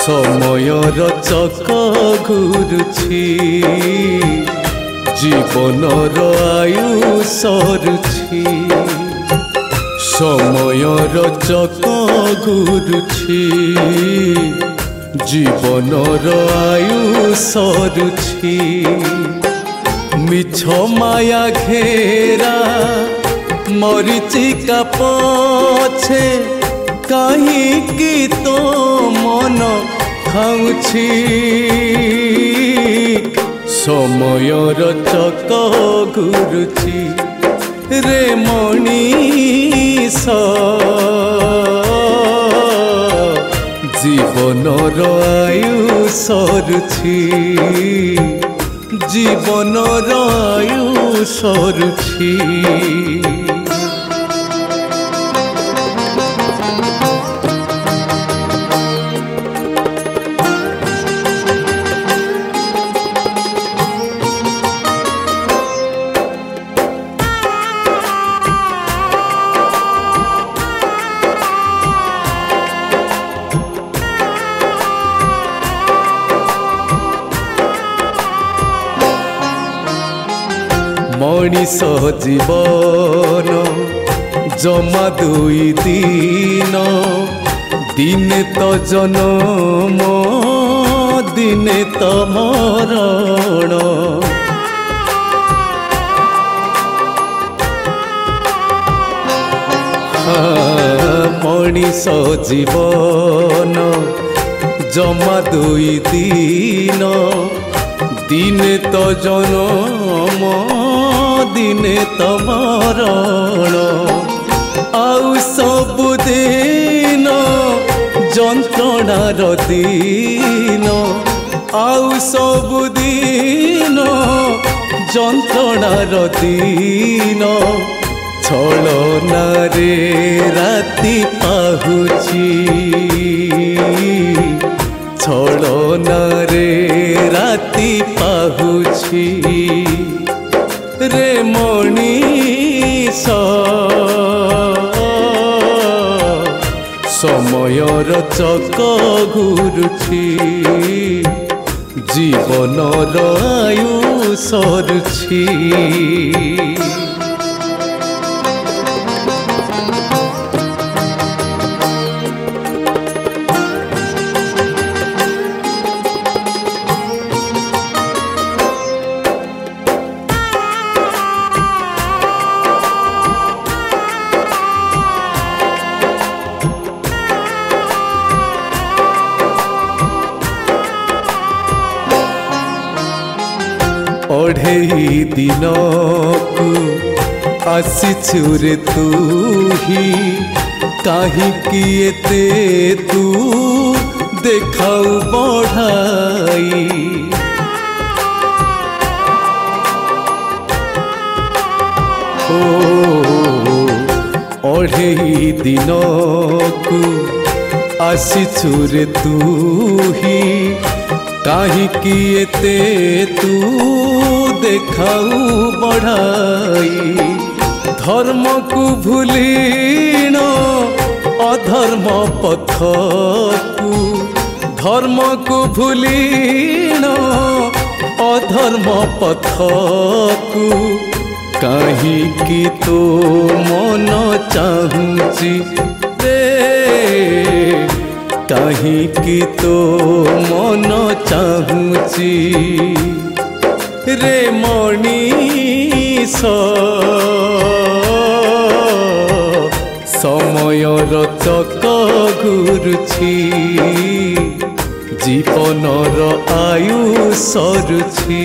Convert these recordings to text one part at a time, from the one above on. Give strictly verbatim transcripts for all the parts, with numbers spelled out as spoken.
समयर चक घुरुछि जीवनर आयु सरुछि समयर चक घुरुछि जीवनर आयु सरुछि मिछ माया घेरा मरीचिका पछे काहीकि तो मन खाउछि समयर चक घुरुछि रे मनीष जीवनर आयु सरुछि जीवनर आयु सरुछि मनीष जीवन जमा दुई दिन दिने तो जन्म दिने तो मरण मनीष जीवन जमा दुई दिन दिने तो जन्म दिने तो मरण आउ सबुदिन जंत्रणार दिन आउ सबुदिन जंत्रणार दिन छलनारे राति पाहुछि छलनारे राति पाहुछि रे मनीष समयर चक घुरुछि जीवनर आयु सरुछि अढ़ेई दिन को आसिछु रे तू ही काहीकि एते तू देखाऊ बढ़ाई ओ अढ़ेई दिन को आसिछु रे तू ही काहीकि एते तू देखाऊ बढ़ाई धर्म को भूलिन अधर्म पथ को धर्म को भूलिन अधर्म पथ को काहीकि तो मन चाहुछि रे काहीकि तो मन चाहुछि रे मनीष समयर चक घुरुछि जीवनर आयु सरुछि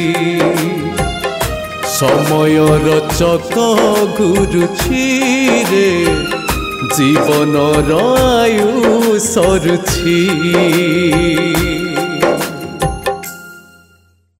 समयर चक घुरुछि रे जीवनर आयु सरुछि।